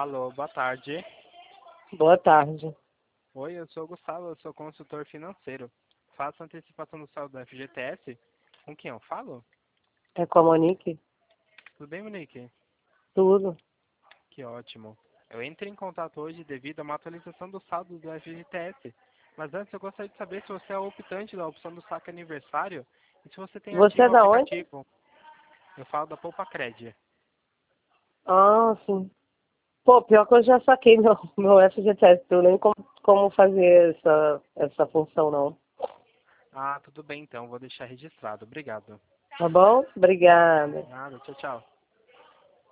Alô, boa tarde. Boa tarde. Oi, eu sou o Gustavo, eu sou consultor financeiro. Faço antecipação do saldo da FGTS. Com quem eu falo? É com a Monique? Tudo bem, Monique? Tudo. Que ótimo. Eu entrei em contato hoje devido a uma atualização do saldo do FGTS. Mas antes eu gostaria de saber se você é optante da opção do saque aniversário e se você tem Você é ativo o da onde? aplicativo. Eu falo da Poupa Cred. Ah, sim. Pô, pior que eu já saquei meu FGTS, eu nem como fazer essa função, não. Ah, tudo bem então, vou deixar registrado. Obrigado. Tá bom? Obrigada. Nada, tchau, tchau.